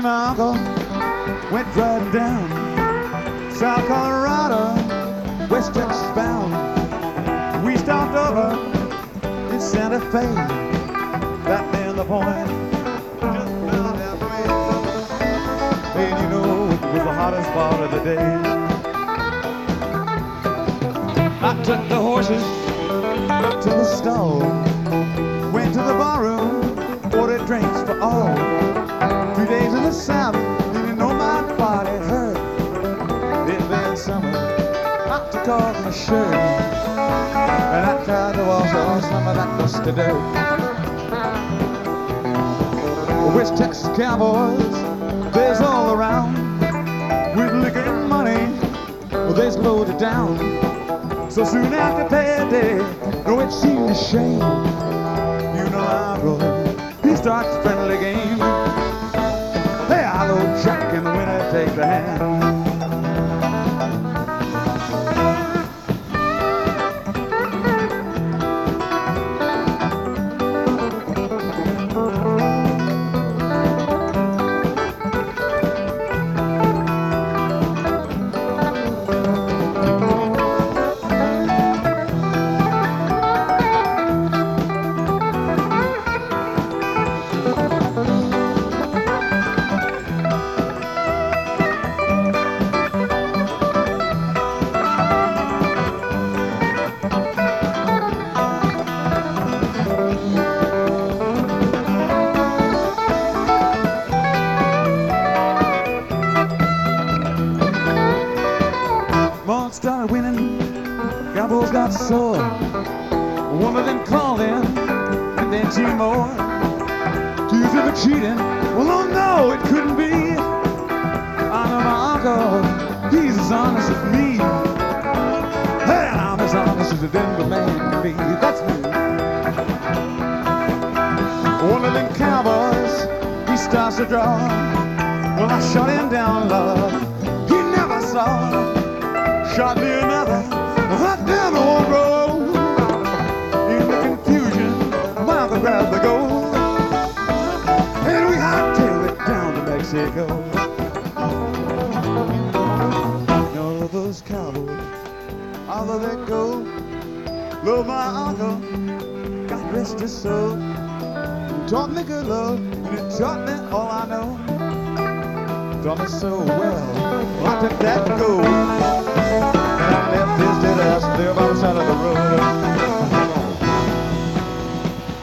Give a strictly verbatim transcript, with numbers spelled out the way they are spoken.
my uncle went driving down South Colorado, West Texas bound. We stopped over in Santa Fe, right there in the point, just about halfway. And you know it was the hottest part of the day. I took the horses to the stall, went to the barroom, ordered drinks for all. Three days in the South, didn't know my body hurt. It been summer, I took off my shirt, and I tried to wash off some of that dusty dirt. West Texas cowboys, they's all around, with liquor and money, well, they's loaded down. So soon after payday, though it seemed a shame, you know I go, he starts a friendly game. Hey, I go Jack and the winner take the hand. Started winning, cowboys got sore. One of them called in, and then two more. Accused him of cheating. Well, oh no, it couldn't be. I know my uncle, he's as honest as me. Hey, I'm as honest as a Denver man can be. That's me. One of them cowboys, he starts to draw. Well, I shot him down, love. He never saw. Shot me another, right down the old road. In the confusion, my uncle grabbed the gold, and we hightailed it down to Mexico. None of those cowboys, all of that gold, love my uncle, God rest his soul. He taught me good love, and it taught me all I know. Taught me so well, I took that gold, and I left his dead ass there by the side of the road.